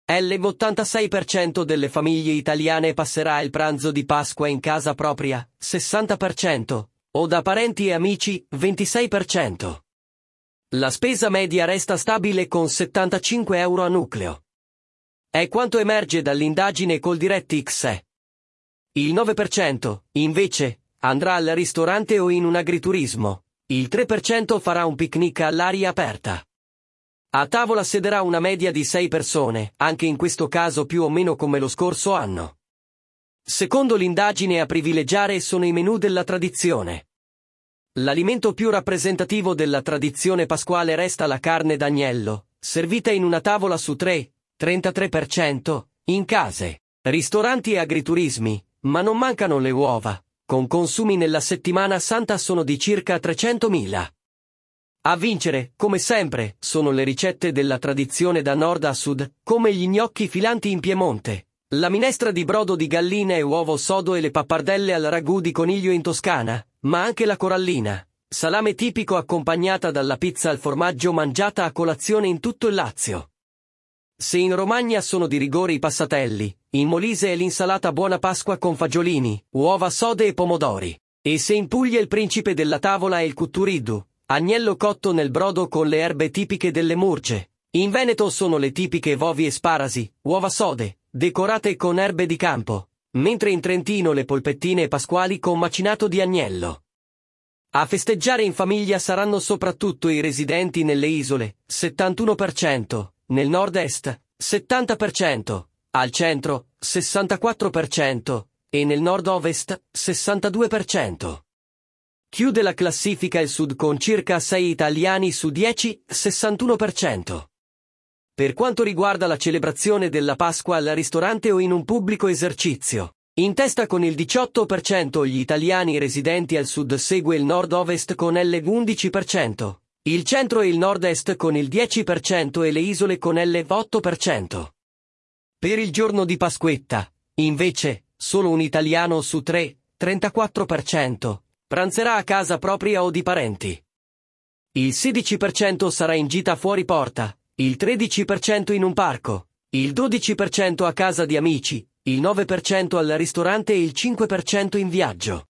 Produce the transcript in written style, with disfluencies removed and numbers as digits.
L'86% delle famiglie italiane passerà il pranzo di Pasqua in casa propria, 60%, o da parenti e amici, 26%. La spesa media resta stabile con 75 euro a nucleo. È quanto emerge dall'indagine Coldiretti-XE. Il 9%, invece, andrà al ristorante o in un agriturismo. Il 3% farà un picnic all'aria aperta. A tavola sederà una media di 6 persone, anche in questo caso più o meno come lo scorso anno. Secondo l'indagine, a privilegiare sono i menù della tradizione. L'alimento più rappresentativo della tradizione pasquale resta la carne d'agnello, servita in una tavola su 3, 33%, in case, ristoranti e agriturismi, ma non mancano le uova, con consumi nella settimana santa sono di circa 300.000. A vincere, come sempre, sono le ricette della tradizione da nord a sud, come gli gnocchi filanti in Piemonte, la minestra di brodo di gallina e uovo sodo e le pappardelle al ragù di coniglio in Toscana, ma anche la corallina, salame tipico accompagnata dalla pizza al formaggio mangiata a colazione in tutto il Lazio. Se in Romagna sono di rigore i passatelli, in Molise è l'insalata Buona Pasqua con fagiolini, uova sode e pomodori. E se in Puglia il principe della tavola è il cutturiddu, agnello cotto nel brodo con le erbe tipiche delle Murge. In Veneto sono le tipiche vovi e sparasi, uova sode, decorate con erbe di campo, mentre in Trentino le polpettine pasquali con macinato di agnello. A festeggiare in famiglia saranno soprattutto i residenti nelle isole, 71%, nel nord-est, 70%, al centro, 64%, e nel nord-ovest, 62%. Chiude la classifica il sud con circa 6 italiani su 10, 61%. Per quanto riguarda la celebrazione della Pasqua al ristorante o in un pubblico esercizio, in testa con il 18% gli italiani residenti al sud, segue il nord-ovest con l'11%, il centro e il nord-est con il 10% e le isole con l'8%. Per il giorno di Pasquetta, invece, solo un italiano su 3, 34%, pranzerà a casa propria o di parenti. Il 16% sarà in gita fuori porta, il 13% in un parco, il 12% a casa di amici, il 9% al ristorante e il 5% in viaggio.